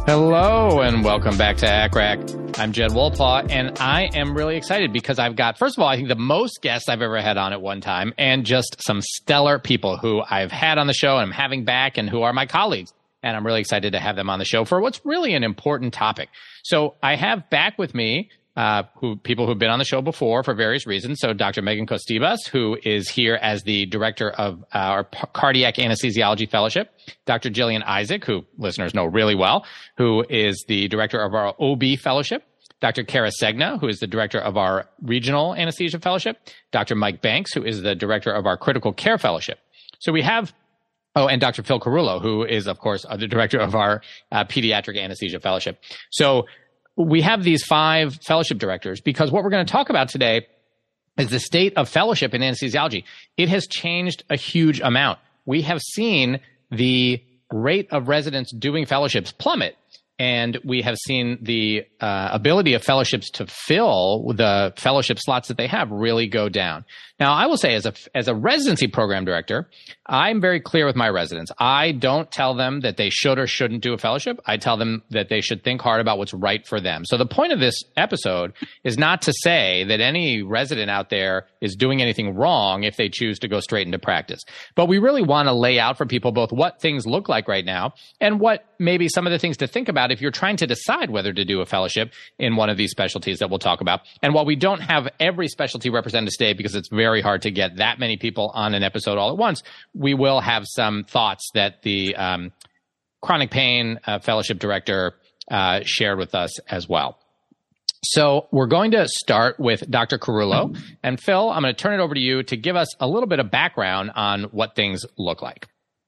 Hello and welcome back to ACCRAC. I'm Jed Wolpaw, and I am really excited because I've got, first of all, I think the most guests I've ever had on at one time, and just some stellar people who I've had on the show and I'm having back and who are my colleagues. And I'm really excited to have them on the show for what's really an important topic. So I have back with me people who've been on the show before for various reasons. So Dr. Megan Kostibas, who is here as the director of our Cardiac Anesthesiology Fellowship. Dr. Jillian Isaac, who listeners know really well, who is the director of our OB Fellowship. Dr. Kara Segna, who is the director of our Regional Anesthesia Fellowship. Dr. Mike Banks, who is the director of our Critical Care Fellowship. So we have and Dr. Phil Carullo, who is, of course, the director of our Pediatric Anesthesia Fellowship. So we have these 5 fellowship directors because what we're going to talk about today is the state of fellowship in anesthesiology. It has changed a huge amount. We have seen the rate of residents doing fellowships plummet, and we have seen the ability of fellowships to fill the fellowship slots that they have really go down. Now, I will say as a residency program director, I'm very clear with my residents. I don't tell them that they should or shouldn't do a fellowship. I tell them that they should think hard about what's right for them. So the point of this episode is not to say that any resident out there is doing anything wrong if they choose to go straight into practice. But we really want to lay out for people both what things look like right now and what maybe some of the things to think about if you're trying to decide whether to do a fellowship in one of these specialties that we'll talk about. And while we don't have every specialty represented today because it's very hard to get that many people on an episode all at once, we will have some thoughts that the chronic pain fellowship director shared with us as well. So we're going to start with Dr. Carullo. And Phil, I'm going to turn it over to you to give us a little bit of background on what things look like.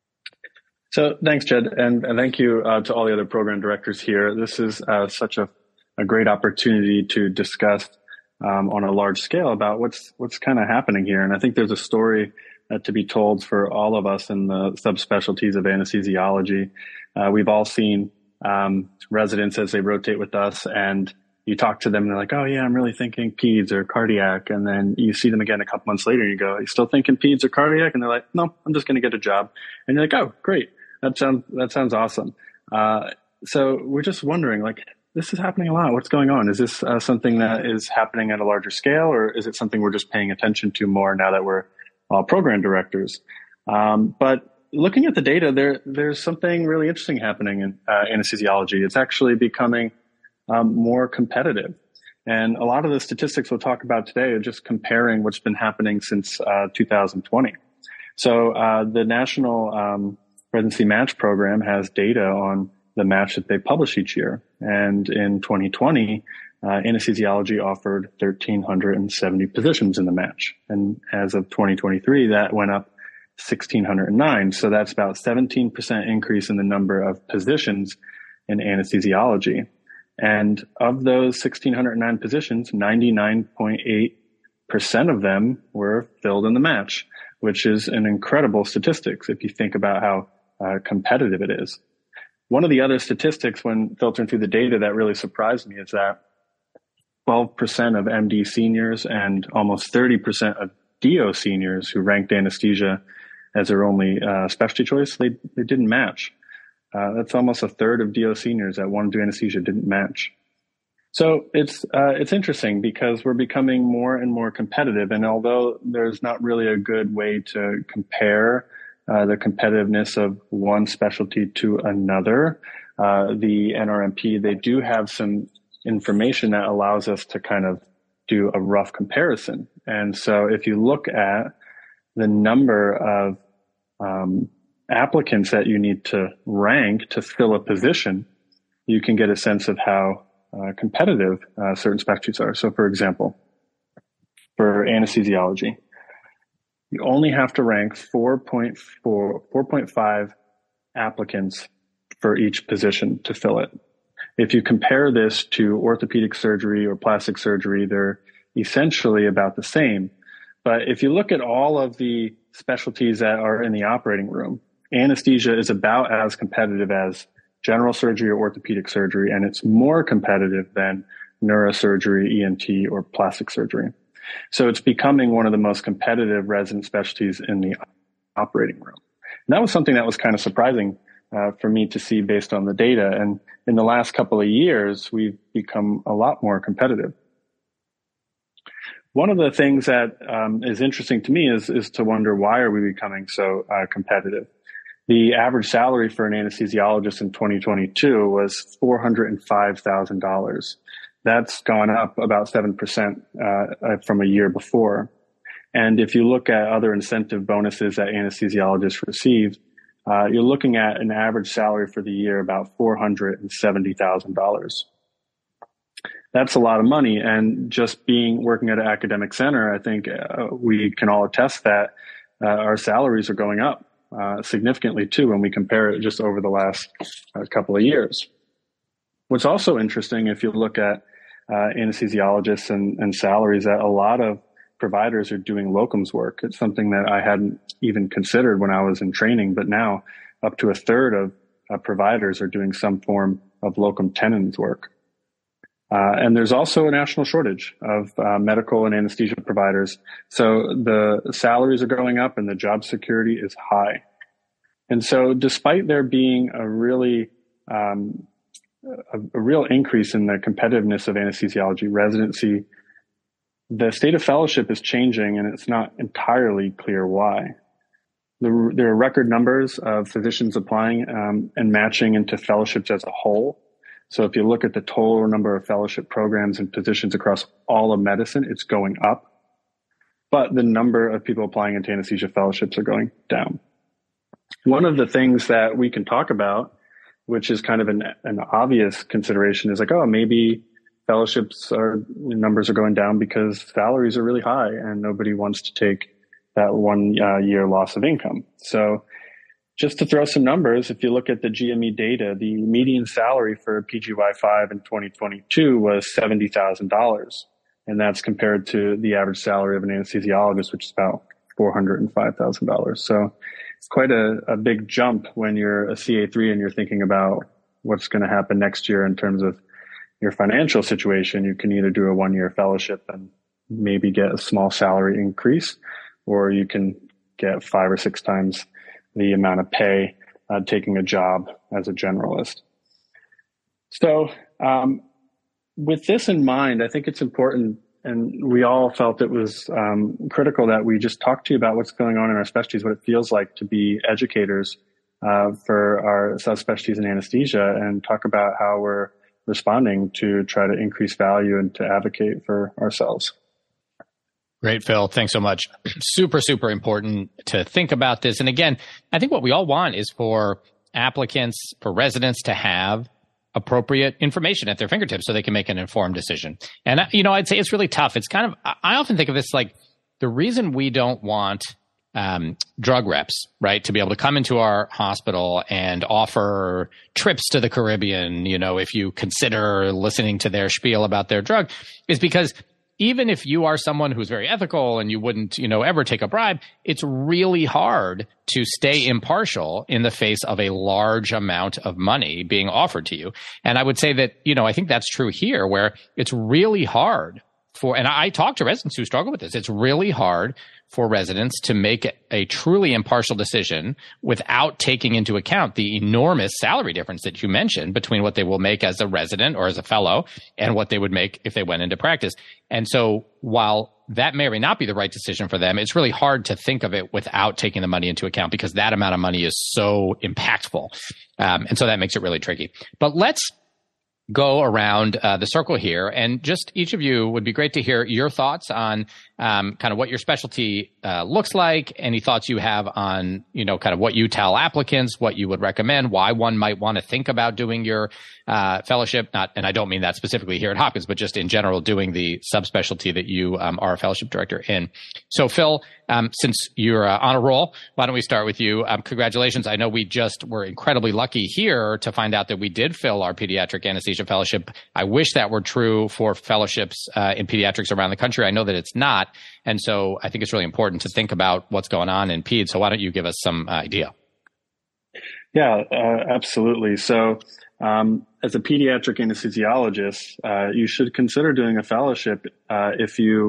So thanks, Jed, and thank you to all the other program directors here. This is such a great opportunity to discuss on a large scale about what's kind of happening here. And I think there's a story to be told for all of us in the subspecialties of anesthesiology. We've all seen residents as they rotate with us, and you talk to them and they're like, oh yeah, I'm really thinking peds or cardiac. And then you see them again a couple months later and you go, are you still thinking peds or cardiac? And they're like, no, I'm just going to get a job. And you're like, oh, great. That sounds awesome. So we're just wondering, like, this is happening a lot. What's going on? Is this something that is happening at a larger scale, or is it something we're just paying attention to more now that we're program directors? But looking at the data, there's something really interesting happening in anesthesiology. It's actually becoming more competitive. And a lot of the statistics we'll talk about today are just comparing what's been happening since 2020. So the National Residency Match Program has data on the match that they publish each year. And in 2020, anesthesiology offered 1,370 positions in the match. And as of 2023, that went up 1,609. So that's about 17% increase in the number of positions in anesthesiology. And of those 1,609 positions, 99.8% of them were filled in the match, which is an incredible statistics if you think about how competitive it is. One of the other statistics when filtering through the data that really surprised me is that 12% of MD seniors and almost 30% of DO seniors who ranked anesthesia as their only specialty choice, they didn't match. That's almost a third of DO seniors that wanted to do anesthesia didn't match. So it's interesting because we're becoming more and more competitive. And although there's not really a good way to compare the competitiveness of one specialty to another, the NRMP, they do have some information that allows us to kind of do a rough comparison. And so if you look at the number of applicants that you need to rank to fill a position, you can get a sense of how competitive certain specialties are. So for example, for anesthesiology, you only have to rank 4.5 applicants for each position to fill it. If you compare this to orthopedic surgery or plastic surgery, they're essentially about the same. But if you look at all of the specialties that are in the operating room, anesthesia is about as competitive as general surgery or orthopedic surgery, and it's more competitive than neurosurgery, ENT, or plastic surgery. So it's becoming one of the most competitive resident specialties in the operating room. And that was something that was kind of surprising for me to see based on the data. And in the last couple of years, we've become a lot more competitive. One of the things that is interesting to me is to wonder, why are we becoming so competitive? The average salary for an anesthesiologist in 2022 was $405,000. That's gone up about 7% from a year before. And if you look at other incentive bonuses that anesthesiologists receive, you're looking at an average salary for the year about $470,000. That's a lot of money. And just working at an academic center, I think we can all attest that our salaries are going up significantly too when we compare it just over the last couple of years. What's also interesting, if you look at anesthesiologists and salaries, that a lot of providers are doing locums work. It's something that I hadn't even considered when I was in training, but now up to a third of providers are doing some form of locum tenens work. And there's also a national shortage of medical and anesthesia providers. So the salaries are going up and the job security is high. And so despite there being a real increase in the competitiveness of anesthesiology residency, the state of fellowship is changing, and it's not entirely clear why. There are record numbers of physicians applying and matching into fellowships as a whole. So if you look at the total number of fellowship programs and positions across all of medicine, it's going up. But the number of people applying into anesthesia fellowships are going down. One of the things that we can talk about, which is kind of an obvious consideration, is like, oh, maybe numbers are going down because salaries are really high and nobody wants to take that 1 year loss of income. So just to throw some numbers, if you look at the GME data, the median salary for PGY5 in 2022 was $70,000. And that's compared to the average salary of an anesthesiologist, which is about $405,000. So it's quite a big jump when you're a CA3 and you're thinking about what's going to happen next year in terms of your financial situation. You can either do a 1 year fellowship and maybe get a small salary increase, or you can get 5 or 6 times the amount of pay taking a job as a generalist. So with this in mind, I think it's important, and we all felt it was critical that we just talk to you about what's going on in our specialties, what it feels like to be educators for our subspecialties in anesthesia, and talk about how we're responding to try to increase value and to advocate for ourselves. Great, Phil. Thanks so much. Super, super important to think about this. And again, I think what we all want is for applicants, for residents to have appropriate information at their fingertips so they can make an informed decision. And, I'd say it's really tough. It's kind of, I often think of this like the reason we don't want drug reps, right, to be able to come into our hospital and offer trips to the Caribbean, if you consider listening to their spiel about their drug, is because even if you are someone who's very ethical and you wouldn't, ever take a bribe, it's really hard to stay impartial in the face of a large amount of money being offered to you. And I would say that, I think that's true here, where it's really hard and I talk to residents who struggle with this. It's really hard for residents to make a truly impartial decision without taking into account the enormous salary difference that you mentioned between what they will make as a resident or as a fellow and what they would make if they went into practice. And so while that may or may not be the right decision for them, it's really hard to think of it without taking the money into account, because that amount of money is so impactful. And so that makes it really tricky. But let's go around the circle here, and just each of you would be great to hear your thoughts on kind of what your specialty looks like, any thoughts you have on, kind of what you tell applicants, what you would recommend, why one might want to think about doing your fellowship. And I don't mean that specifically here at Hopkins, but just in general, doing the subspecialty that you are a fellowship director in. So Phil, since you're on a roll, why don't we start with you? Congratulations. I know we just were incredibly lucky here to find out that we did fill our pediatric anesthesia fellowship. I wish that were true for fellowships in pediatrics around the country. I know that it's not. And so I think it's really important to think about what's going on in peds. So why don't you give us some idea? Yeah, absolutely. So as a pediatric anesthesiologist, you should consider doing a fellowship if you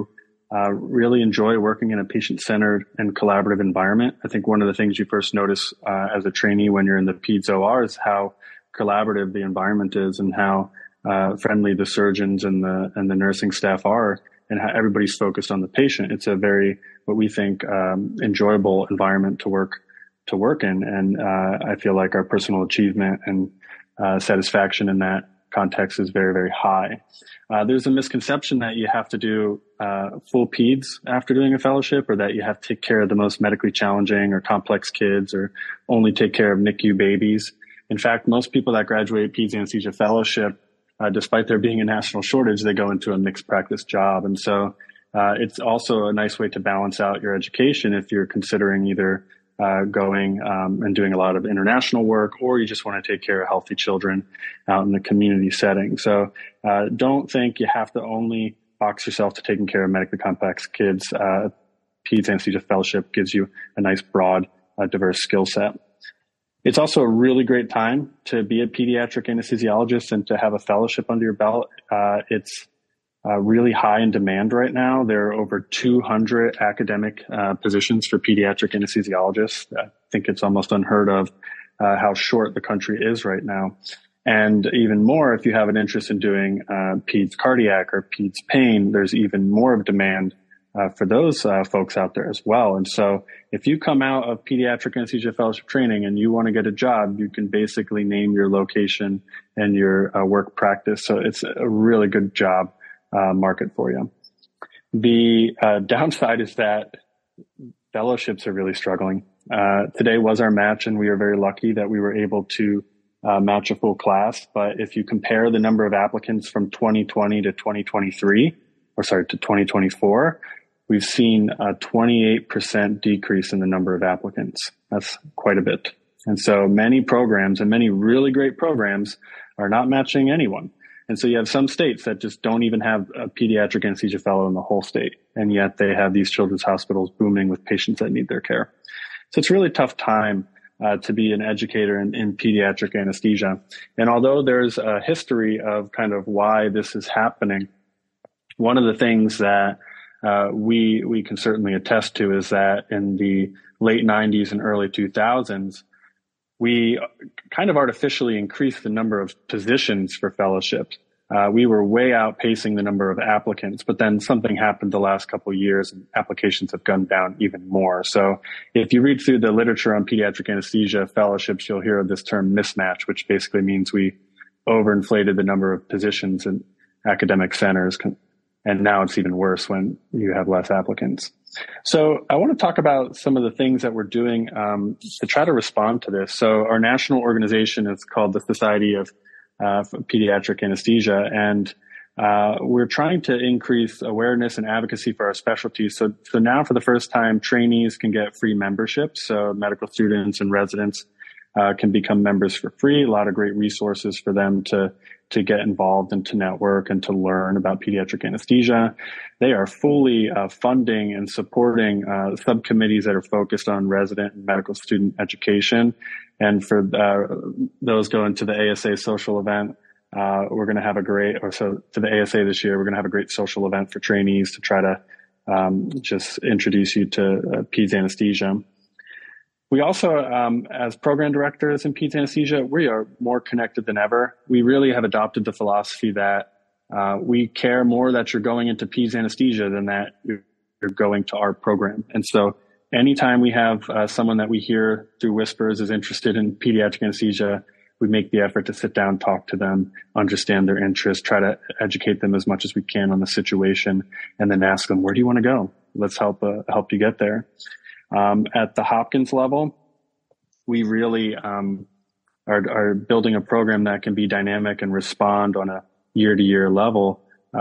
really enjoy working in a patient-centered and collaborative environment. I think one of the things you first notice as a trainee when you're in the PEDS OR is how collaborative the environment is and how friendly the surgeons and the nursing staff are, and how everybody's focused on the patient. It's a very, what we think, enjoyable environment to work in. And I feel like our personal achievement and satisfaction in that context is very, very high. There's a misconception that you have to do full PEDS after doing a fellowship, or that you have to take care of the most medically challenging or complex kids, or only take care of NICU babies. In fact, most people that graduate PEDS anesthesia fellowship, despite there being a national shortage, they go into a mixed practice job. And so it's also a nice way to balance out your education if you're considering either going and doing a lot of international work, or you just want to take care of healthy children out in the community setting. So don't think you have to only box yourself to taking care of medically complex kids. PEDS anesthesia fellowship gives you a nice, broad, diverse skill set. It's also a really great time to be a pediatric anesthesiologist and to have a fellowship under your belt. It's really high in demand right now. There are over 200 academic positions for pediatric anesthesiologists. I think it's almost unheard of how short the country is right now. And even more, if you have an interest in doing PEDS cardiac or PEDS pain, there's even more of demand for those folks out there as well. And so if you come out of pediatric anesthesia fellowship training and you want to get a job, you can basically name your location and your work practice. So it's a really good job market for you. The downside is that fellowships are really struggling. Today was our match, and we are very lucky that we were able to match a full class. But if you compare the number of applicants from 2020 to 2024, we've seen a 28% decrease in the number of applicants. That's quite a bit. And so many programs, and many really great programs, are not matching anyone. And so you have some states that just don't even have a pediatric anesthesia fellow in the whole state. And yet they have these children's hospitals booming with patients that need their care. So it's a really tough time to be an educator in pediatric anesthesia. And although there's a history of kind of why this is happening, one of the things that we can certainly attest to is that in the late 90s and early 2000s, we kind of artificially increased the number of positions for fellowships. We were way outpacing the number of applicants, but then something happened the last couple of years and applications have gone down even more. So if you read through the literature on pediatric anesthesia fellowships, you'll hear of this term mismatch, which basically means we overinflated the number of positions in academic centers. And now it's even worse when you have less applicants. So I want to talk about some of the things that we're doing to try to respond to this. So our national organization is called the Society of Pediatric Anesthesia, and we're trying to increase awareness and advocacy for our specialties. So now for the first time, trainees can get free memberships. So medical students and residents can become members for free. A lot of great resources for them to get involved and to network and to learn about pediatric anesthesia. They are fully funding and supporting subcommittees that are focused on resident and medical student education. And for those going to the ASA social event, we're going to have to the ASA this year, we're going to have a great social event for trainees to try to just introduce you to PEDS anesthesia. We also, as program directors in PEDS anesthesia, we are more connected than ever. We really have adopted the philosophy that we care more that you're going into PEDS anesthesia than that you're going to our program. And so anytime we have someone that we hear through whispers is interested in pediatric anesthesia, we make the effort to sit down, talk to them, understand their interests, try to educate them as much as we can on the situation, and then ask them, where do you want to go? Let's help you get there. At the Hopkins level, we really are building a program that can be dynamic and respond on a year-to-year level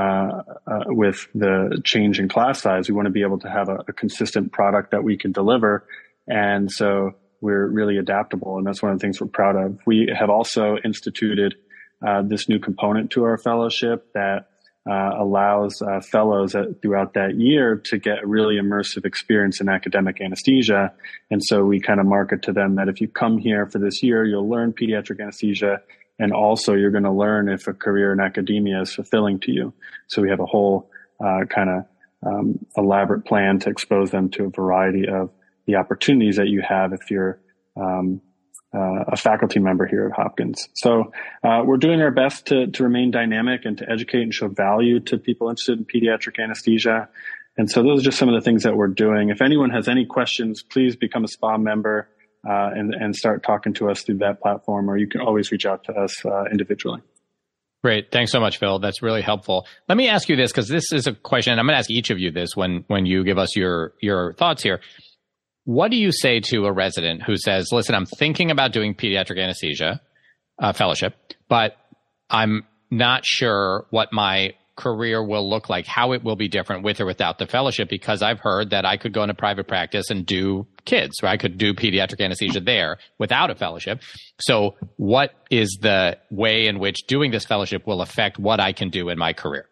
with the change in class size. We want to be able to have a consistent product that we can deliver, and so we're really adaptable, and that's one of the things we're proud of. We have also instituted this new component to our fellowship that allows fellows throughout that year to get a really immersive experience in academic anesthesia. And so we kind of market to them that if you come here for this year, you'll learn pediatric anesthesia, and also you're going to learn if a career in academia is fulfilling to you. So we have a whole kind of elaborate plan to expose them to a variety of the opportunities that you have if you're a faculty member here at Hopkins. So we're doing our best to remain dynamic and to educate and show value to people interested in pediatric anesthesia. And so those are just some of the things that we're doing. If anyone has any questions, please become a SPA member and start talking to us through that platform, or you can always reach out to us individually. Great. Thanks so much, Phil. That's really helpful. Let me ask you this, because this is a question, and I'm going to ask each of you this when you give us your thoughts here. What do you say to a resident who says, listen, I'm thinking about doing pediatric anesthesia fellowship, but I'm not sure what my career will look like, how it will be different with or without the fellowship, because I've heard that I could go into private practice and do kids, or I could do pediatric anesthesia there without a fellowship. So what is the way in which doing this fellowship will affect what I can do in my career?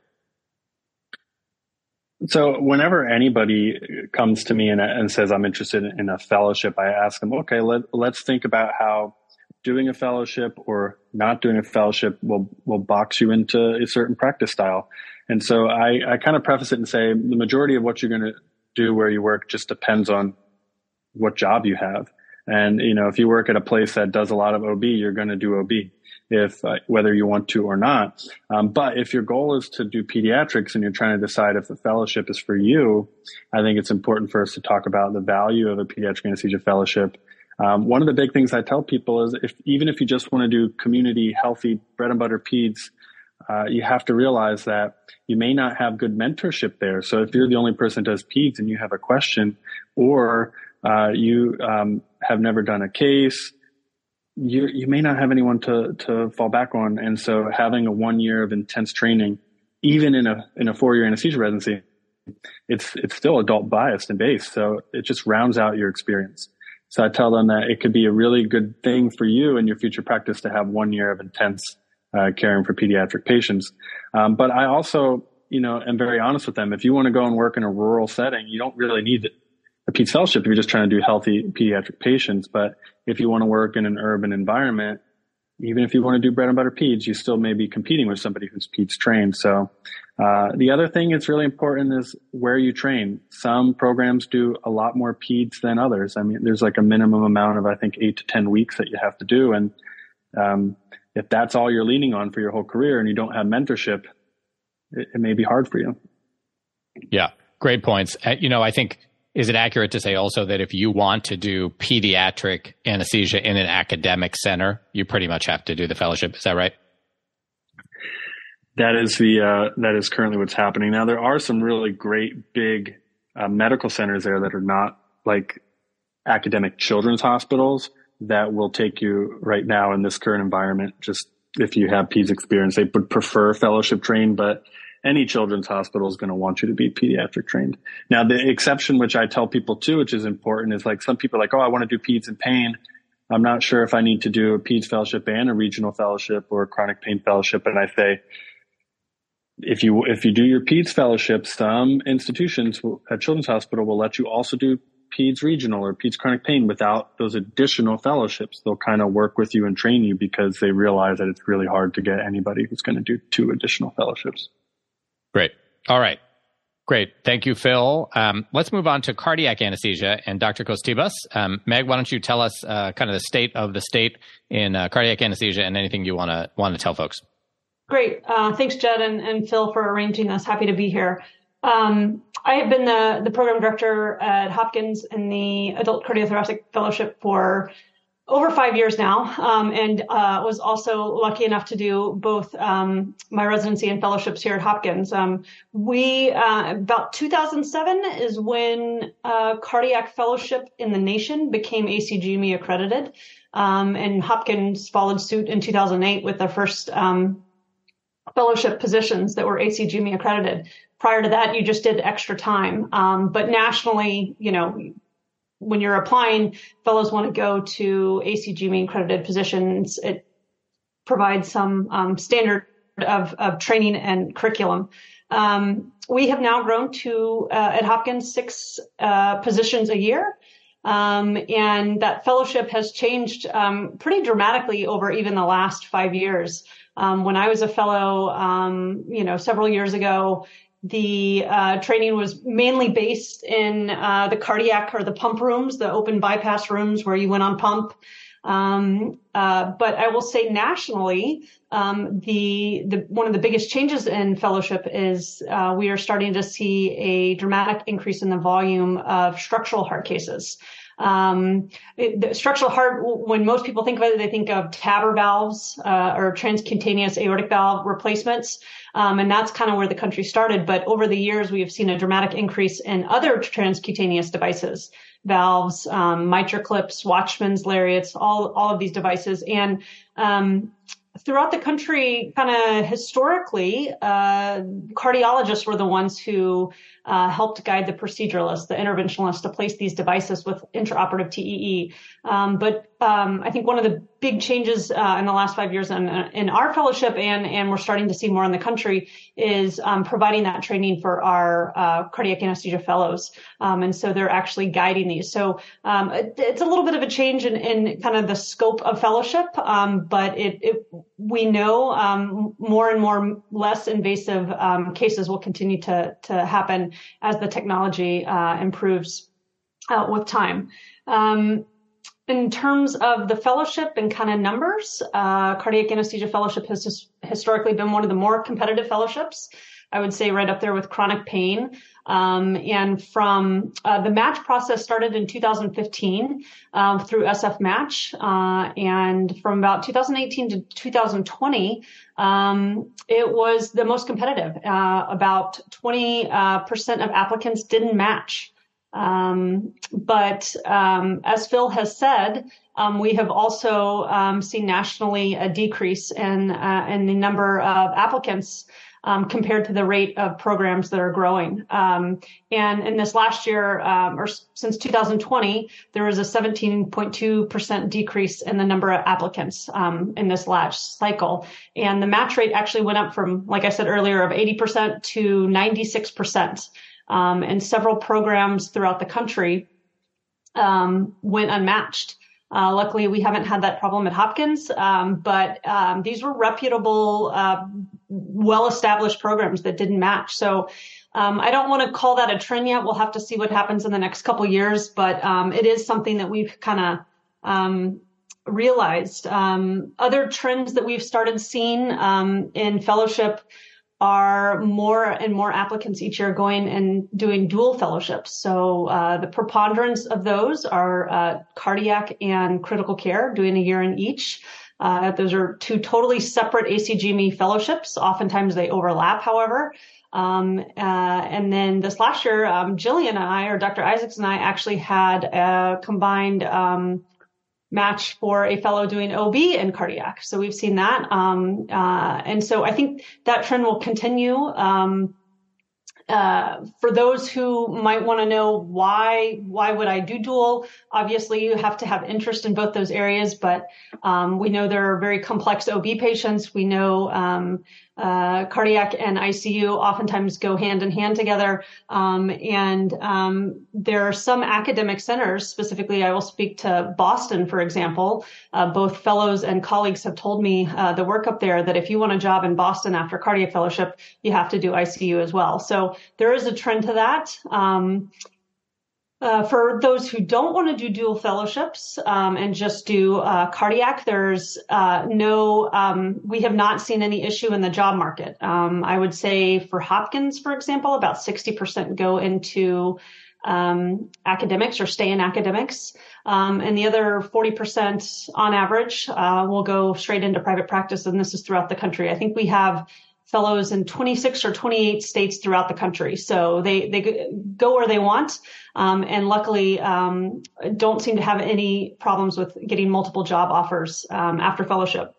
So whenever anybody comes to me and says, I'm interested in a fellowship, I ask them, okay, let's think about how doing a fellowship or not doing a fellowship will box you into a certain practice style. And so I kind of preface it and say the majority of what you're going to do where you work just depends on what job you have. And, if you work at a place that does a lot of OB, you're going to do OB whether you want to or not. But if your goal is to do pediatrics and you're trying to decide if the fellowship is for you, I think it's important for us to talk about the value of a pediatric anesthesia fellowship. One of the big things I tell people is even if you just want to do community healthy bread and butter peds, you have to realize that you may not have good mentorship there. So if you're the only person who does peds and you have a question, or you have never done a case, you may not have anyone to fall back on. And so having a 1 year of intense training, even in a 4-year anesthesia residency, it's still adult biased and based. So it just rounds out your experience. So I tell them that it could be a really good thing for you in your future practice to have 1 year of intense caring for pediatric patients. But I also, am very honest with them. If you want to go and work in a rural setting, you don't really need a peds fellowship if you're just trying to do healthy pediatric patients. But if you want to work in an urban environment, even if you want to do bread and butter peds, you still may be competing with somebody who's peds trained. So the other thing that's really important is where you train. Some programs do a lot more peds than others. I mean, there's like a minimum amount of, I think, 8 to 10 weeks that you have to do. And if that's all you're leaning on for your whole career and you don't have mentorship, it may be hard for you. Yeah, great points. I think, is it accurate to say also that if you want to do pediatric anesthesia in an academic center, you pretty much have to do the fellowship? Is that right? That is currently what's happening. Now, there are some really great big medical centers there that are not like academic children's hospitals that will take you right now in this current environment. Just if you have peds experience, they would prefer fellowship trained, but any children's hospital is going to want you to be pediatric trained. Now, the exception, which I tell people too, which is important, is like some people are like, oh, I want to do peds and pain. I'm not sure if I need to do a peds fellowship and a regional fellowship or a chronic pain fellowship. And I say, if you do your peds fellowship, some institutions at Children's Hospital will let you also do peds regional or peds chronic pain without those additional fellowships. They'll kind of work with you and train you because they realize that it's really hard to get anybody who's going to do 2 additional fellowships. Great. All right. Great. Thank you, Phil. Let's move on to cardiac anesthesia and Dr. Kostibas. Meg, why don't you tell us kind of the state of the state in cardiac anesthesia and anything you want to tell folks? Great. Thanks, Jed and Phil, for arranging this. Happy to be here. I have been the program director at Hopkins in the Adult Cardiothoracic Fellowship for over 5 years now, and was also lucky enough to do both my residency and fellowships here at Hopkins. We about 2007 is when cardiac fellowship in the nation became ACGME accredited, and Hopkins followed suit in 2008 with their first fellowship positions that were ACGME accredited. Prior to that, you just did extra time, but nationally, when you're applying, fellows want to go to ACGME accredited positions. It provides some standard of training and curriculum. We have now grown to, at Hopkins, 6 positions a year. And that fellowship has changed pretty dramatically over even the last 5 years. When I was a fellow, several years ago, The training was mainly based in the cardiac or the pump rooms, the open bypass rooms where you went on pump. But I will say nationally, one of the biggest changes in fellowship is we are starting to see a dramatic increase in the volume of structural heart cases. The structural heart, when most people think of it, they think of TAVR valves or transcutaneous aortic valve replacements. And that's kind of where the country started. But over the years, we have seen a dramatic increase in other transcutaneous devices, valves, MitraClips, Watchman's lariats, all of these devices. And throughout the country, kind of historically, cardiologists were the ones who helped guide the proceduralists, the interventionalists, to place these devices with intraoperative TEE. But I think one of the big changes in the last 5 years in our fellowship, and we're starting to see more in the country, is providing that training for our cardiac anesthesia fellows. And so they're actually guiding these. So it's a little bit of a change in kind of the scope of fellowship, but we know more and more less invasive cases will continue to happen as the technology improves with time. In terms of the fellowship and kind of numbers, cardiac anesthesia fellowship has historically been one of the more competitive fellowships. I would say right up there with chronic pain. And from the match process started in 2015 through SF Match. And from about 2018 to 2020, it was the most competitive. About 20% of applicants didn't match. But as Phil has said, we have also seen nationally a decrease in the number of applicants compared to the rate of programs that are growing. And in this last year, or since 2020, there was a 17.2% decrease in the number of applicants in this last cycle. And the match rate actually went up from, like I said earlier, of 80% to 96%. And several programs throughout the country went unmatched. Luckily, we haven't had that problem at Hopkins, but these were reputable, well-established programs that didn't match. So I don't want to call that a trend yet. We'll have to see what happens in the next couple of years, but it is something that we've kind of realized. Other trends that we've started seeing in fellowship are more and more applicants each year going and doing dual fellowships. So the preponderance of those are cardiac and critical care, doing a year in each. Those are two totally separate ACGME fellowships. Oftentimes they overlap, however. And then this last year, Jillian and I, or Dr. Isaacs and I, actually had a combined match for a fellow doing OB and cardiac. So we've seen that. And so I think that trend will continue. For those who might want to know why would I do dual? Obviously, you have to have interest in both those areas, but we know there are very complex OB patients. We know cardiac and ICU oftentimes go hand in hand together. And there are some academic centers, specifically I will speak to Boston, for example. Both fellows and colleagues have told me the work up there that if you want a job in Boston after cardiac fellowship, you have to do ICU as well. So there is a trend to that. For those who don't want to do dual fellowships and just do cardiac, there's we have not seen any issue in the job market. I would say for Hopkins, for example, about 60% go into academics or stay in academics. And the other 40% on average will go straight into private practice. And this is throughout the country. I think we have fellows in 26 or 28 states throughout the country. So they go where they want. And luckily, don't seem to have any problems with getting multiple job offers after fellowship.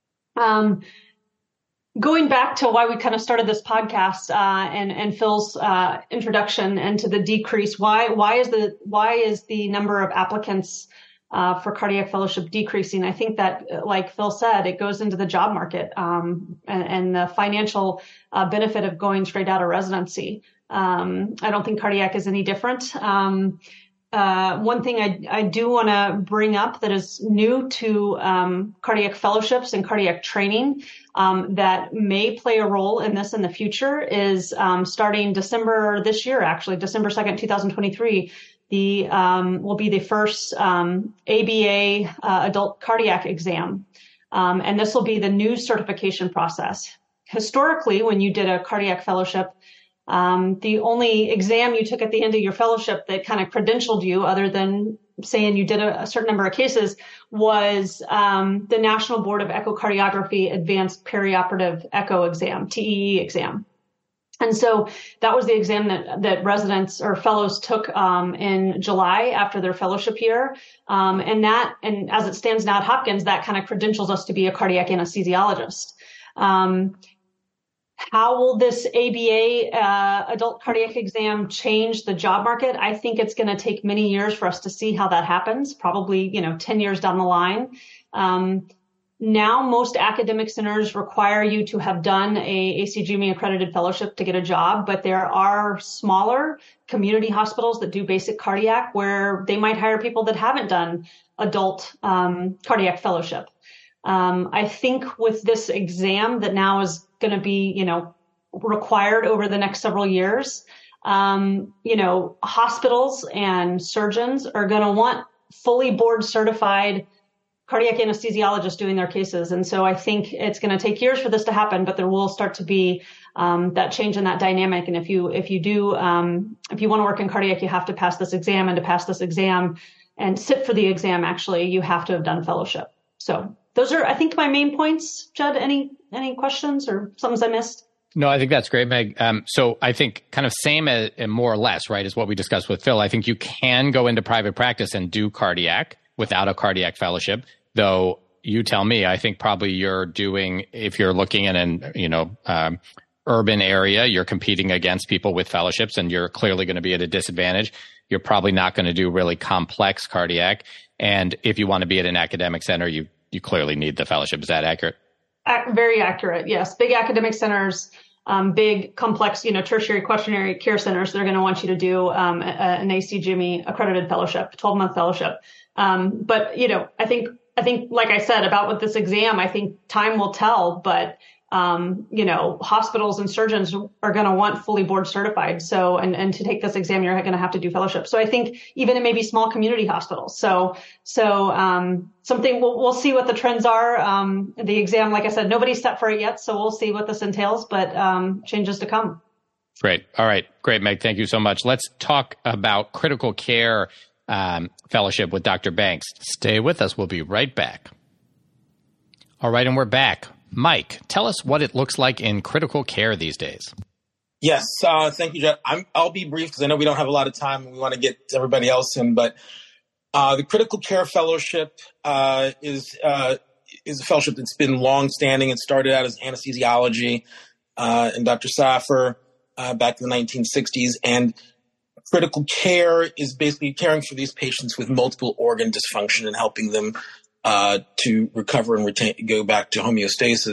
Going back to why we kind of started this podcast and Phil's introduction into the decrease, why is the number of applicants for cardiac fellowship decreasing? I think that, like Phil said, it goes into the job market and the financial benefit of going straight out of residency. I don't think cardiac is any different. one thing I do want to bring up that is new to cardiac fellowships and cardiac training that may play a role in this in the future is starting December this year, actually, December 2nd, 2023, will be the first ABA adult cardiac exam. And this will be the new certification process. Historically, when you did a cardiac fellowship, the only exam you took at the end of your fellowship that kind of credentialed you, other than saying you did a certain number of cases, was the National Board of Echocardiography Advanced Perioperative Echo Exam, TEE exam. And so that was the exam that residents or fellows took in July after their fellowship year. And as it stands now at Hopkins, that kind of credentials us to be a cardiac anesthesiologist. How will this ABA adult cardiac exam change the job market? I think it's going to take many years for us to see how that happens, probably 10 years down the line. Now, most academic centers require you to have done a ACGME accredited fellowship to get a job, but there are smaller community hospitals that do basic cardiac where they might hire people that haven't done adult cardiac fellowship. I think with this exam that now is going to be, required over the next several years, hospitals and surgeons are going to want fully board certified cardiac anesthesiologists doing their cases. And so I think it's going to take years for this to happen, but there will start to be that change in that dynamic. And if you want to work in cardiac, you have to pass this exam, and to pass this exam and sit for the exam, actually, you have to have done fellowship. So those are, I think, my main points. Judd, any questions or something I missed? No, I think that's great, Meg. So I think kind of same as, more or less, right, is what we discussed with Phil. I think you can go into private practice and do cardiac without a cardiac fellowship, though you tell me, I think probably you're doing, if you're looking in an, urban area, you're competing against people with fellowships and you're clearly going to be at a disadvantage. You're probably not going to do really complex cardiac. And if you want to be at an academic center, you clearly need the fellowship. Is that accurate? Very accurate. Yes. Big academic centers, big complex, tertiary quaternary care centers, they're going to want you to do an ACGME accredited fellowship, 12-month fellowship. But, I think, like I said, about with this exam, I think time will tell, but, hospitals and surgeons are going to want fully board certified. So, and to take this exam, you're going to have to do fellowship. So I think even in maybe small community hospitals. So something we'll see what the trends are. The exam, like I said, nobody's set for it yet. So we'll see what this entails, but, changes to come. Great. All right. Great, Meg. Thank you so much. Let's talk about critical care fellowship with Dr. Banks. Stay with us. We'll be right back. All right. And we're back. Mike, tell us what it looks like in critical care these days. Yes. Thank you, Jeff. I'll be brief because I know we don't have a lot of time and we want to get everybody else in, but the critical care fellowship is a fellowship that's been long-standing. It started out as anesthesiology and Dr. Saffer back in the 1960s. And critical care is basically caring for these patients with multiple organ dysfunction and helping them to recover and go back to homeostasis.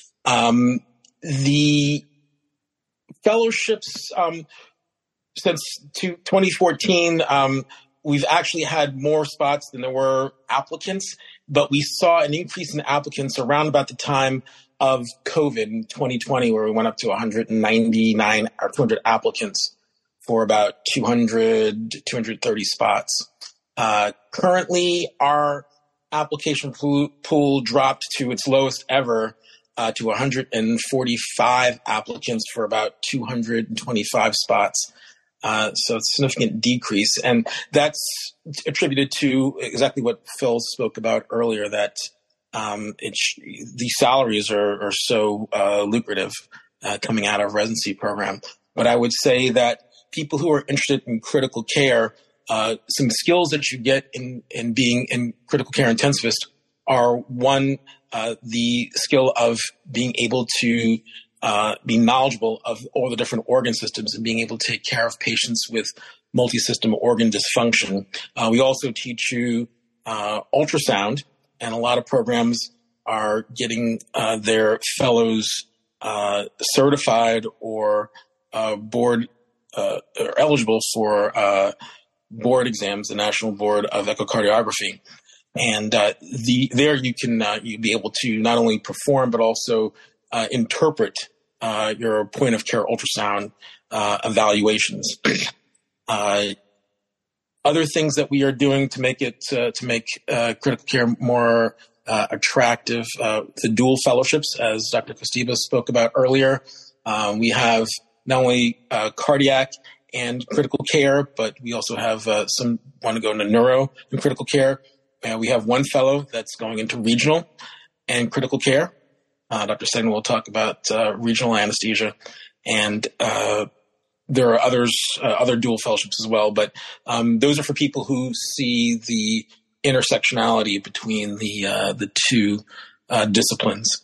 The fellowships, since 2014, we've actually had more spots than there were applicants, but we saw an increase in applicants around about the time of COVID in 2020, where we went up to 199 or 200 applicants for about 230 spots. Currently, our application pool dropped to its lowest ever, to 145 applicants for about 225 spots. So it's a significant decrease. And that's attributed to exactly what Phil spoke about earlier, that the salaries are so lucrative coming out of residency program. But I would say that people who are interested in critical care, some skills that you get in being in critical care intensivist are, one, the skill of being able to be knowledgeable of all the different organ systems and being able to take care of patients with multi-system organ dysfunction. We also teach you ultrasound, and a lot of programs are getting their fellows certified or board or eligible for board exams, the National Board of Echocardiography. And there you can you'll be able to not only perform but also interpret your point of care ultrasound evaluations. Other things that we are doing to make it critical care more attractive, the dual fellowships, as Dr. Kostibas spoke about earlier. We have not only cardiac and critical care, but we also have some want to go into neuro and critical care. We have one fellow that's going into regional and critical care. Dr. Segna will talk about regional anesthesia, and there are other dual fellowships as well. But those are for people who see the intersectionality between the two disciplines.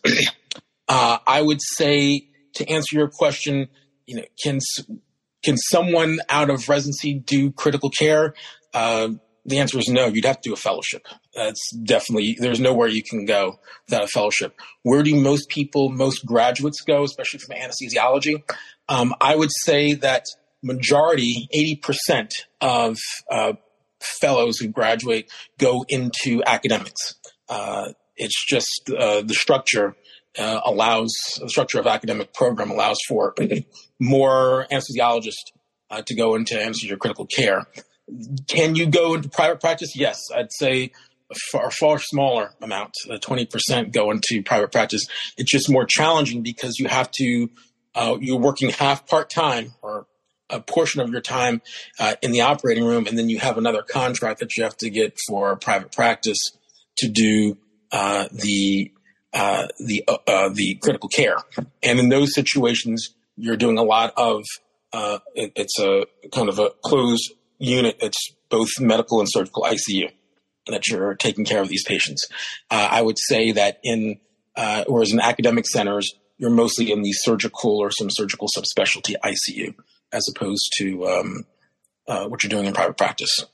I would say, to answer your question, can someone out of residency do critical care? The answer is no. You'd have to do a fellowship. That's definitely, there's nowhere you can go without a fellowship. Where do most graduates go, especially from anesthesiology? I would say that majority, 80% of fellows who graduate go into academics. It's just the structure the structure of academic program allows for more anesthesiologists to go into anesthesia critical care. Can you go into private practice? Yes, I'd say a far smaller amount, 20% go into private practice. It's just more challenging because you have to, you're working half part-time or a portion of your time in the operating room, and then you have another contract that you have to get for private practice to do the critical care. And in those situations, you're doing a lot of, it's a kind of a closed unit. It's both medical and surgical ICU that you're taking care of these patients. I would say that whereas in academic centers, you're mostly in the surgical or some surgical subspecialty ICU, as opposed to what you're doing in private practice.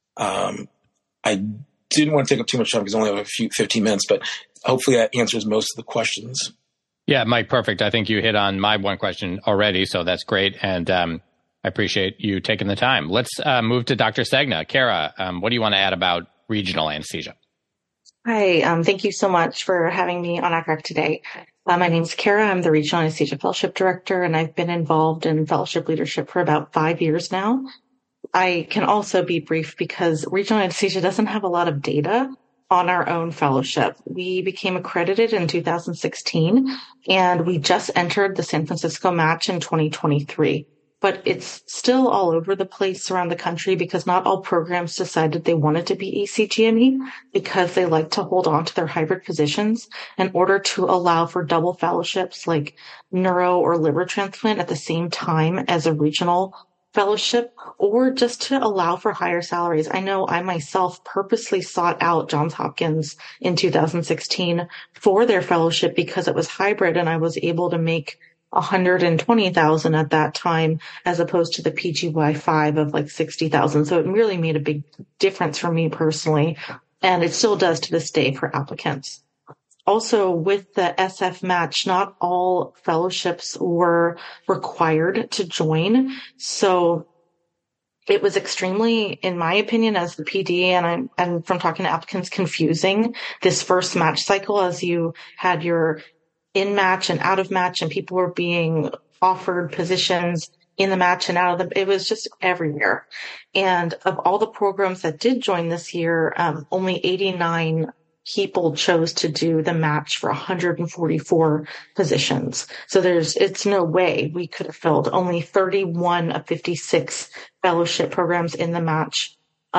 I didn't want to take up too much time because I only have 15 minutes, but hopefully that answers most of the questions. Yeah, Mike, perfect. I think you hit on my one question already, so that's great. And I appreciate you taking the time. Let's move to Dr. Segna. Kara, what do you want to add about regional anesthesia? Hi, thank you so much for having me on ACRAC today. My name is Kara. I'm the Regional Anesthesia Fellowship Director, and I've been involved in fellowship leadership for about 5 years now. I can also be brief because regional anesthesia doesn't have a lot of data on our own fellowship. We became accredited in 2016, and we just entered the San Francisco match in 2023. But it's still all over the place around the country because not all programs decided they wanted to be ACGME because they like to hold on to their hybrid positions in order to allow for double fellowships like neuro or liver transplant at the same time as a regional fellowship, or just to allow for higher salaries. I know I myself purposely sought out Johns Hopkins in 2016 for their fellowship because it was hybrid and I was able to make $120,000 at that time, as opposed to the PGY5 of like $60,000. So it really made a big difference for me personally, and it still does to this day for applicants. Also, with the SF match, not all fellowships were required to join. So it was extremely, in my opinion, as the PD and from talking to applicants, confusing this first match cycle, as you had your in match and out of match, and people were being offered positions in the match and out of it was just everywhere. And of all the programs that did join this year, only 89 people chose to do the match for 144 positions. So it's no way we could have filled. Only 31 of 56 fellowship programs in the match.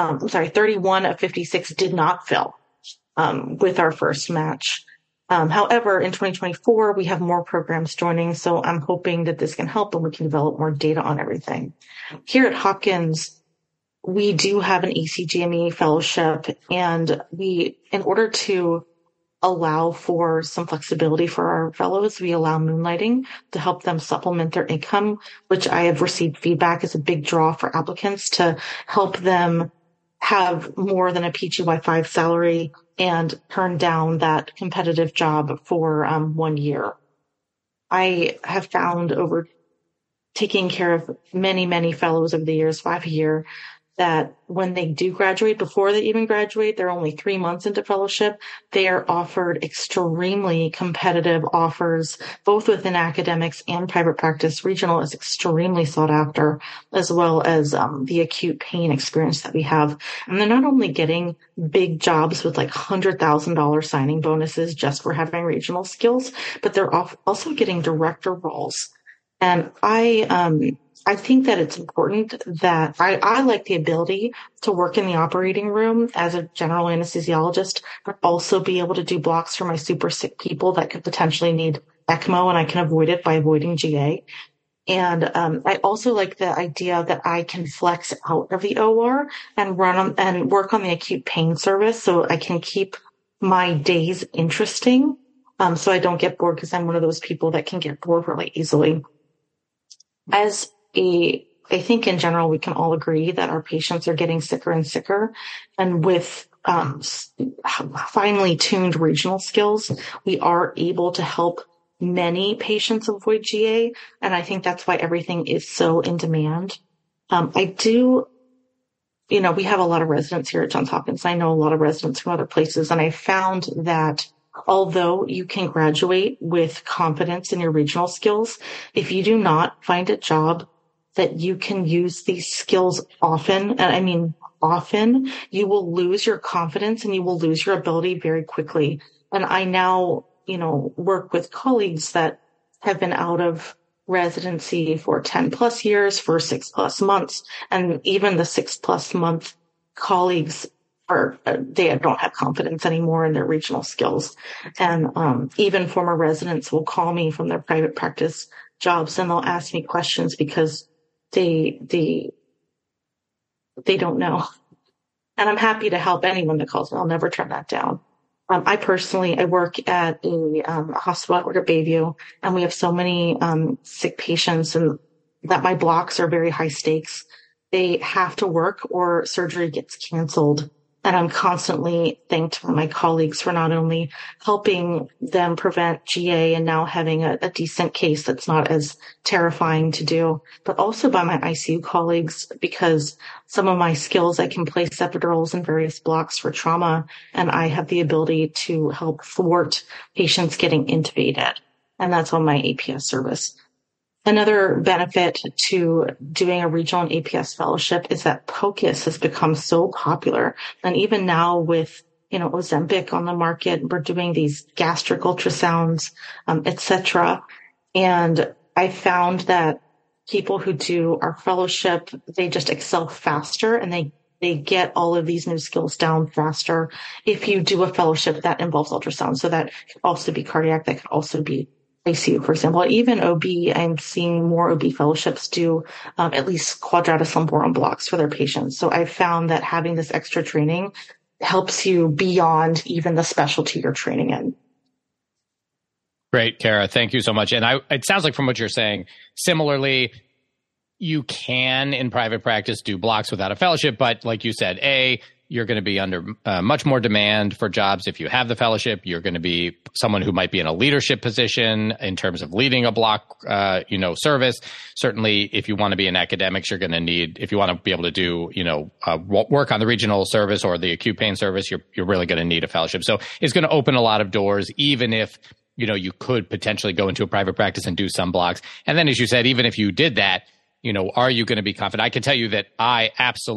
31 of 56 did not fill with our first match. However, in 2024, we have more programs joining, so I'm hoping that this can help and we can develop more data on everything. Here at Hopkins, we do have an ACGME fellowship, and in order to allow for some flexibility for our fellows, we allow moonlighting to help them supplement their income, which I have received feedback is a big draw for applicants to help them have more than a PGY5 salary and turn down that competitive job for 1 year. I have found over taking care of many, many fellows over the years, 5 a year, that when they do graduate, before they even graduate, they're only 3 months into fellowship, they are offered extremely competitive offers, both within academics and private practice. Regional is extremely sought after, as well as the acute pain experience that we have. And they're not only getting big jobs with like $100,000 signing bonuses just for having regional skills, but they're also getting director roles. And I think that it's important that I like the ability to work in the operating room as a general anesthesiologist, but also be able to do blocks for my super sick people that could potentially need ECMO, and I can avoid it by avoiding GA. And I also like the idea that I can flex out of the OR and work on the acute pain service, so I can keep my days interesting, so I don't get bored, because I'm one of those people that can get bored really easily. I think in general, we can all agree that our patients are getting sicker and sicker. And with finely tuned regional skills, we are able to help many patients avoid GA. And I think that's why everything is so in demand. We have a lot of residents here at Johns Hopkins. I know a lot of residents from other places. And I found that although you can graduate with confidence in your regional skills, if you do not find a job that you can use these skills often, and I mean often, you will lose your confidence and you will lose your ability very quickly. And I now, work with colleagues that have been out of residency for 10 plus years, for 6+ months, and even the 6+ month colleagues they don't have confidence anymore in their regional skills. And even former residents will call me from their private practice jobs, and they'll ask me questions because they don't know. And I'm happy to help anyone that calls me. I'll never turn that down. I work at a hospital at Bayview, and we have so many sick patients, and that my blocks are very high stakes. They have to work or surgery gets canceled. And I'm constantly thanked by my colleagues for not only helping them prevent GA and now having a decent case that's not as terrifying to do, but also by my ICU colleagues, because some of my skills, I can place epidurals in various blocks for trauma, and I have the ability to help thwart patients getting intubated. And that's on my APS service. Another benefit to doing a regional and APS fellowship is that POCUS has become so popular. And even now with, Ozempic on the market, we're doing these gastric ultrasounds, etc. And I found that people who do our fellowship, they just excel faster, and they get all of these new skills down faster if you do a fellowship that involves ultrasound. So that could also be cardiac, that could also be ICU, for example. Even OB, I'm seeing more OB fellowships do at least quadratus lumborum blocks for their patients. So I've found that having this extra training helps you beyond even the specialty you're training in. Great, Kara. Thank you so much. And it sounds like from what you're saying, similarly, you can in private practice do blocks without a fellowship, but like you said, you're going to be under much more demand for jobs if you have the fellowship. You're going to be someone who might be in a leadership position in terms of leading a block, service. Certainly, if you want to be in academics, you're going to need, if you want to be able to do, work on the regional service or the acute pain service, you're really going to need a fellowship. So it's going to open a lot of doors, even if, you could potentially go into a private practice and do some blocks. And then, as you said, even if you did that, are you going to be confident? I can tell you that I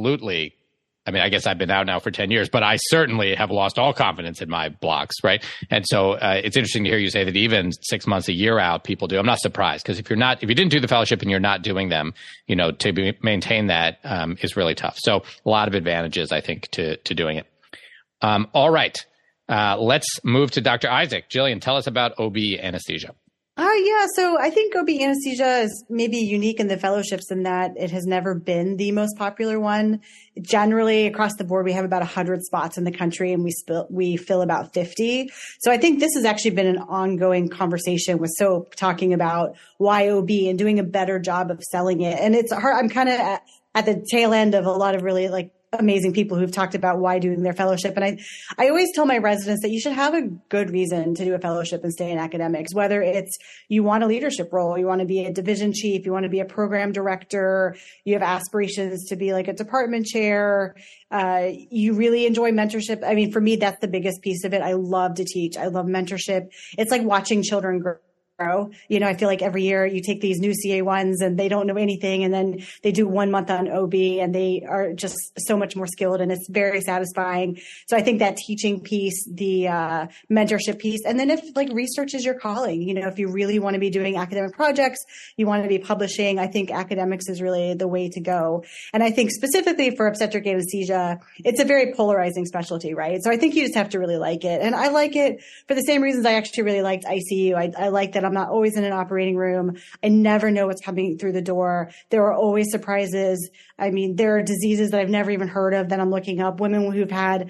guess I've been out now for 10 years, but I certainly have lost all confidence in my blocks, right? And so it's interesting to hear you say that even 6 months, a year out, people do. I'm not surprised, because if you didn't do the fellowship and you're not doing them, maintain that is really tough. So a lot of advantages, I think, to doing it. All right. Let's move to Dr. Isaac. Jillian, tell us about OB anesthesia. So I think OB anesthesia is maybe unique in the fellowships in that it has never been the most popular one. Generally, across the board, we have about 100 spots in the country, and we fill about 50. So I think this has actually been an ongoing conversation with SOAP, talking about why OB and doing a better job of selling it. And it's hard. I'm kind of at the tail end of a lot of really amazing people who've talked about why doing their fellowship. And I always tell my residents that you should have a good reason to do a fellowship and stay in academics, whether it's you want a leadership role, you want to be a division chief, you want to be a program director, you have aspirations to be like a department chair, you really enjoy mentorship. I mean, for me, that's the biggest piece of it. I love to teach. I love mentorship. It's like watching children grow. I feel like every year you take these new CA1s and they don't know anything. And then they do 1 month on OB and they are just so much more skilled and it's very satisfying. So I think that teaching piece, the mentorship piece, and then if like research is your calling, if you really want to be doing academic projects, you want to be publishing, I think academics is really the way to go. And I think specifically for obstetric anesthesia, it's a very polarizing specialty, right? So I think you just have to really like it. And I like it for the same reasons I actually really liked ICU. I like that I'm not always in an operating room. I never know what's coming through the door. There are always surprises. I mean, there are diseases that I've never even heard of that I'm looking up. Women who've had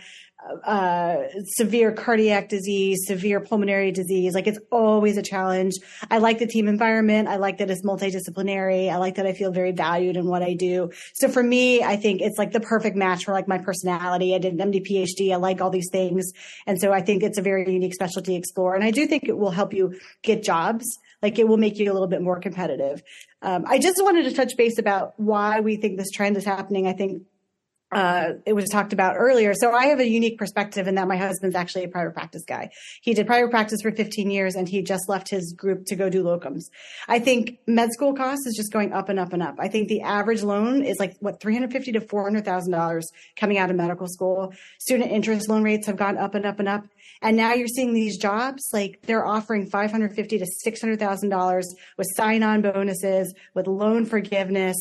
severe cardiac disease, severe pulmonary disease. Like it's always a challenge. I like the team environment. I like that it's multidisciplinary. I like that I feel very valued in what I do. So for me, I think it's like the perfect match for like my personality. I did an MD PhD. I like all these things. And so I think it's a very unique specialty to explore. And I do think it will help you get jobs. Like it will make you a little bit more competitive. I just wanted to touch base about why we think this trend is happening. I think it was talked about earlier. So I have a unique perspective in that my husband's actually a private practice guy. He did private practice for 15 years and he just left his group to go do locums. I think med school costs is just going up and up and up. I think the average loan is like $350,000 to $400,000 coming out of medical school. Student interest loan rates have gone up and up and up. And now you're seeing these jobs, like they're offering $550,000 to $600,000 with sign-on bonuses, with loan forgiveness.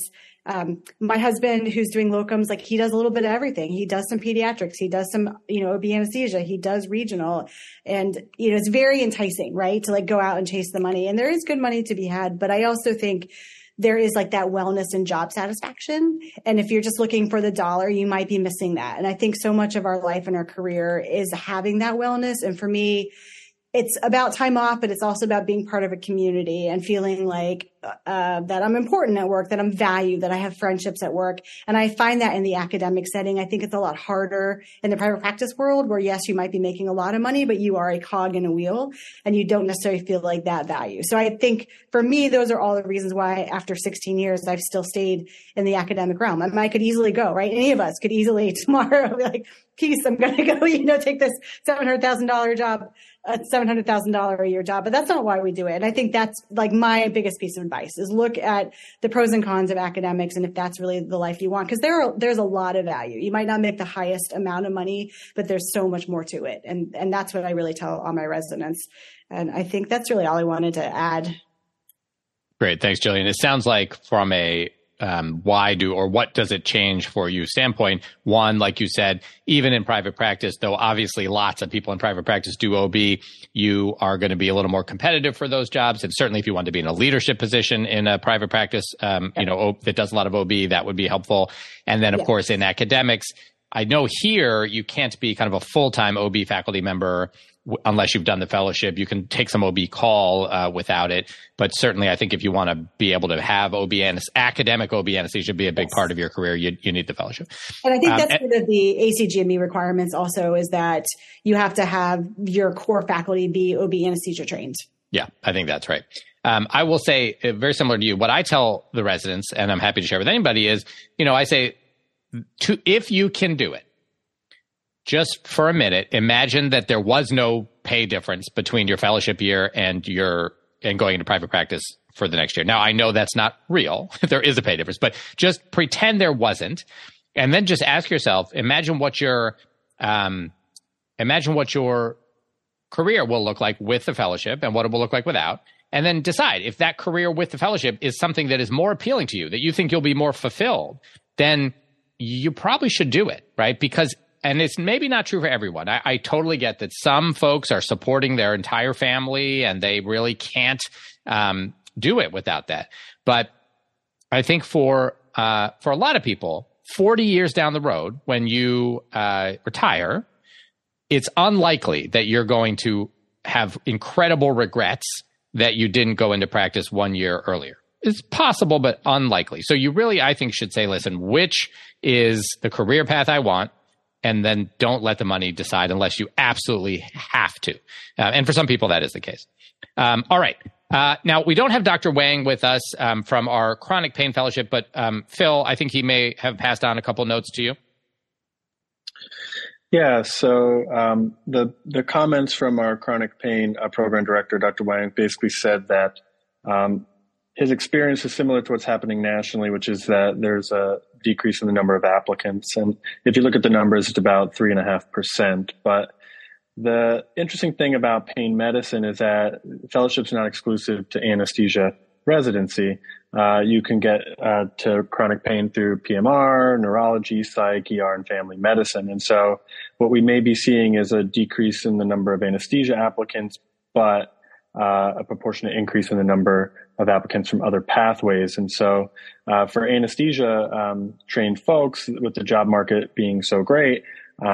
My husband who's doing locums, like he does a little bit of everything. He does some pediatrics. He does some, OB anesthesia. He does regional. And, it's very enticing, right? To like go out and chase the money. And there is good money to be had. But I also think there is like that wellness and job satisfaction. And if you're just looking for the dollar, you might be missing that. And I think so much of our life and our career is having that wellness. And for me, it's about time off, but it's also about being part of a community and feeling like that I'm important at work, that I'm valued, that I have friendships at work. And I find that in the academic setting. I think it's a lot harder in the private practice world where, yes, you might be making a lot of money, but you are a cog in a wheel and you don't necessarily feel like that value. So I think for me, those are all the reasons why after 16 years, I've still stayed in the academic realm. I could easily go, right? Any of us could easily tomorrow be like, peace, I'm going to go, take this $700,000 job, $700,000 a year job. But that's not why we do it. And I think that's like my biggest piece of advice is look at the pros and cons of academics and if that's really the life you want, because there's a lot of value. You might not make the highest amount of money, but there's so much more to it. And that's what I really tell all my residents. And I think that's really all I wanted to add. Great. Thanks, Jillian. It sounds like from a what does it change for you standpoint? One, like you said, even in private practice, though obviously lots of people in private practice do OB, you are going to be a little more competitive for those jobs. And certainly if you want to be in a leadership position in a private practice, that does a lot of OB, that would be helpful. And then, of course, in academics, I know here you can't be kind of a full-time OB faculty member unless you've done the fellowship. You can take some OB call without it. But certainly, I think if you want to be able to have academic OB anesthesia be a big part of your career, you need the fellowship. And I think that's one of the ACGME requirements also is that you have to have your core faculty be OB anesthesia trained. Yeah, I think that's right. I will say, very similar to you, what I tell the residents, and I'm happy to share with anybody, is, I say, if you can do it, just for a minute, imagine that there was no pay difference between your fellowship year and going into private practice for the next year. Now, I know that's not real. There is a pay difference, but just pretend there wasn't. And then just ask yourself, imagine what your career will look like with the fellowship and what it will look like without. And then decide if that career with the fellowship is something that is more appealing to you, that you think you'll be more fulfilled, then you probably should do it, right? And it's maybe not true for everyone. I totally get that some folks are supporting their entire family and they really can't do it without that. But I think for a lot of people, 40 years down the road, when you retire, it's unlikely that you're going to have incredible regrets that you didn't go into practice 1 year earlier. is possible, but unlikely. So you really, I think, should say, listen, which is the career path I want? And then don't let the money decide unless you absolutely have to. And for some people, that is the case. All right. Now, we don't have Dr. Wang with us from our chronic pain fellowship, but Phil, I think he may have passed on a couple notes to you. Yeah, so the comments from our chronic pain program director, Dr. Wang, basically said that his experience is similar to what's happening nationally, which is that there's a decrease in the number of applicants. And if you look at the numbers, it's about 3.5%. But the interesting thing about pain medicine is that fellowship's not exclusive to anesthesia residency. You can get to chronic pain through PMR, neurology, psych, ER, and family medicine. And so what we may be seeing is a decrease in the number of anesthesia applicants, but a proportionate increase in the number of applicants from other pathways. And so for anesthesia trained folks, with the job market being so great,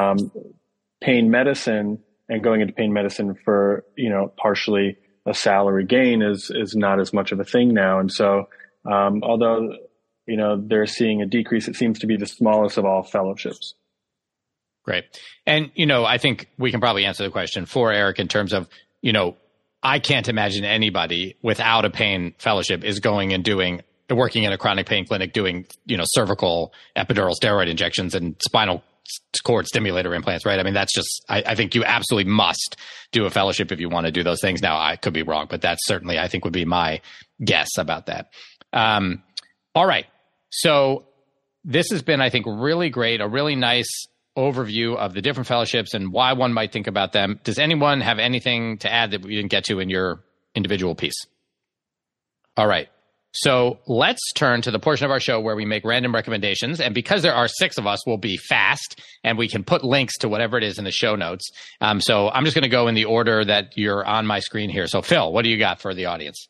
pain medicine and going into pain medicine for, partially a salary gain is not as much of a thing now. And so although, they're seeing a decrease, it seems to be the smallest of all fellowships. Great. And, I think we can probably answer the question for Eric in terms of, I can't imagine anybody without a pain fellowship is going and working in a chronic pain clinic doing, cervical epidural steroid injections and spinal cord stimulator implants, right? I mean, that's just, I think you absolutely must do a fellowship if you want to do those things. Now, I could be wrong, but that's certainly, I think, would be my guess about that. All right. So this has been, I think, really great, a really nice overview of the different fellowships and why one might think about them. Does anyone have anything to add that we didn't get to in your individual piece? All right. So let's turn to the portion of our show where we make random recommendations. And because there are 6 of us, we'll be fast and we can put links to whatever it is in the show notes. So I'm just going to go in the order that you're on my screen here. So Phil, what do you got for the audience?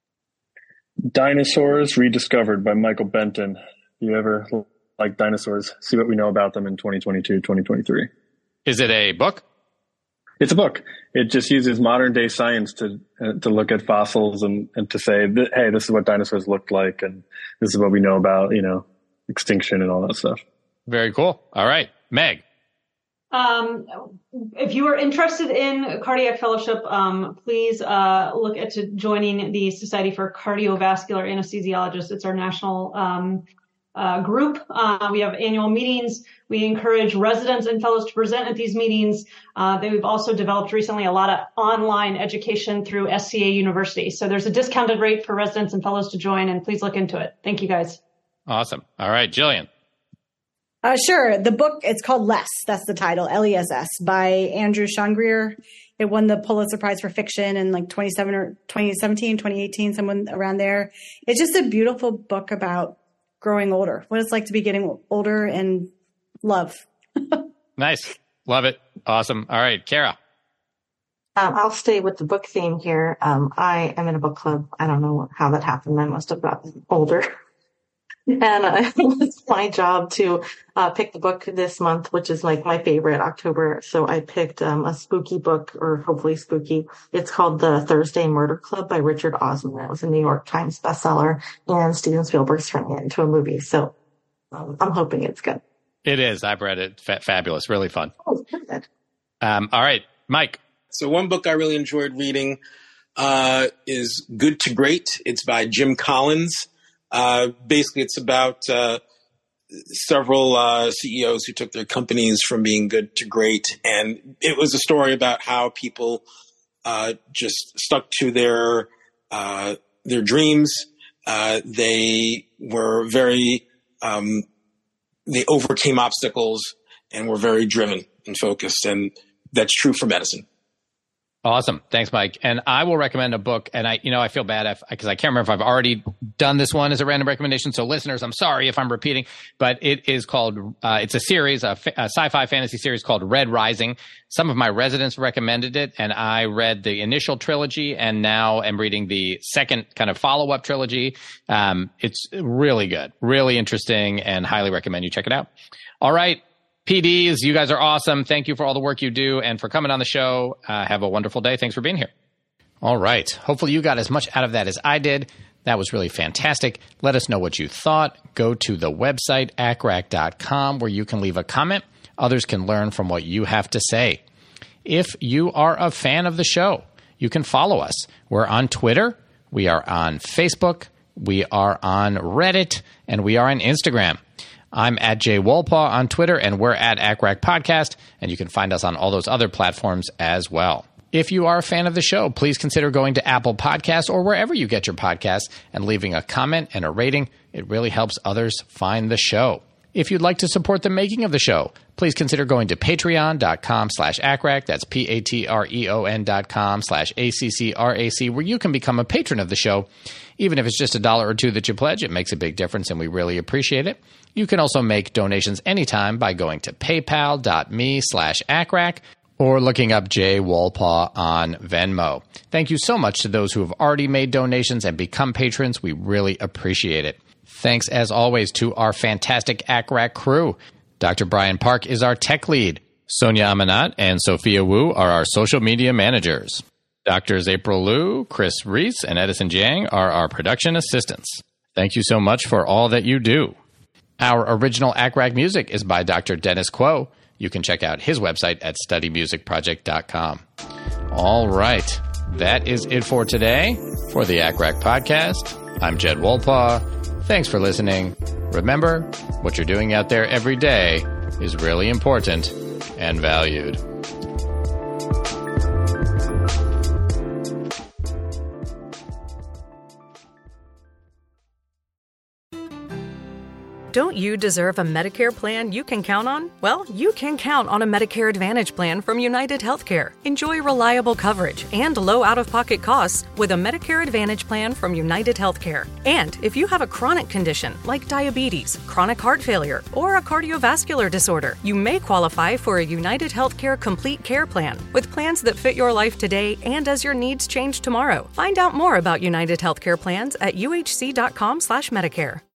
Dinosaurs Rediscovered by Michael Benton. You ever like dinosaurs? See what we know about them in 2022, 2023. Is it a book? It's a book. It just uses modern day science to look at fossils and to say, hey, this is what dinosaurs looked like. And this is what we know about, extinction and all that stuff. Very cool. All right. Meg. If you are interested in cardiac fellowship, please look into joining the Society for Cardiovascular Anesthesiologists. It's our national group. We have annual meetings. We encourage residents and fellows to present at these meetings. We've also developed recently a lot of online education through SCA University. So there's a discounted rate for residents and fellows to join, and please look into it. Thank you, guys. Awesome. All right, Jillian. Sure. The book, it's called Less. That's the title, Less, by Andrew Shangrier. It won the Pulitzer Prize for Fiction in like 2017, 2018, someone around there. It's just a beautiful book about growing older, what it's like to be getting older, and love. Nice. Love it. Awesome. All right, Kara. I'll stay with the book theme here. I am in a book club. I don't know how that happened. I must have gotten older. And it's my job to pick the book this month, which is like my favorite, October. So I picked a spooky book, or hopefully spooky. It's called The Thursday Murder Club by Richard Osman. It was a New York Times bestseller, and Steven Spielberg's turning it into a movie. So I'm hoping it's good. It is. I've read it. Fabulous. Really fun. Oh, good. All right, Mike. So one book I really enjoyed reading is Good to Great. It's by Jim Collins. Basically, it's about several CEOs who took their companies from being good to great. And it was a story about how people just stuck to their dreams. They were very they overcame obstacles and were very driven and focused. And that's true for medicine. Awesome. Thanks, Mike. And I will recommend a book. And I feel bad because I can't remember if I've already done this one as a random recommendation. So listeners, I'm sorry if I'm repeating, but it is called, it's a series, a sci-fi fantasy series called Red Rising. Some of my residents recommended it, and I read the initial trilogy and now am reading the second kind of follow-up trilogy. It's really good, really interesting, and highly recommend you check it out. All right. PDs, you guys are awesome. Thank you for all the work you do and for coming on the show. Have a wonderful day. Thanks for being here. All right. Hopefully you got as much out of that as I did. That was really fantastic. Let us know what you thought. Go to the website, acrac.com, where you can leave a comment. Others can learn from what you have to say. If you are a fan of the show, you can follow us. We're on Twitter. We are on Facebook. We are on Reddit. And we are on Instagram. I'm at Jay Wolpaw on Twitter, and we're at ACRAC Podcast. And you can find us on all those other platforms as well. If you are a fan of the show, please consider going to Apple Podcasts or wherever you get your podcasts and leaving a comment and a rating. It really helps others find the show. If you'd like to support the making of the show, please consider going to patreon.com/ACRAC. That's patreon.com/ACCRAC, where you can become a patron of the show. Even if it's just $1 or $2 that you pledge, it makes a big difference, and we really appreciate it. You can also make donations anytime by going to paypal.me/ACRAC or looking up Jay Wolpaw on Venmo. Thank you so much to those who have already made donations and become patrons. We really appreciate it. Thanks, as always, to our fantastic ACRAC crew. Dr. Brian Park is our tech lead. Sonia Amanat and Sophia Wu are our social media managers. Doctors April Liu, Chris Reese, and Edison Jiang are our production assistants. Thank you so much for all that you do. Our original ACRAC music is by Dr. Dennis Quo. You can check out his website at studymusicproject.com. All right. That is it for today. For the ACRAC podcast, I'm Jed Wolpaw. Thanks for listening. Remember, what you're doing out there every day is really important and valued. Don't you deserve a Medicare plan you can count on? Well, you can count on a Medicare Advantage plan from United Healthcare. Enjoy reliable coverage and low out-of-pocket costs with a Medicare Advantage plan from United Healthcare. And if you have a chronic condition like diabetes, chronic heart failure, or a cardiovascular disorder, you may qualify for a United Healthcare Complete Care Plan with plans that fit your life today and as your needs change tomorrow. Find out more about United Healthcare plans at uhc.com/Medicare.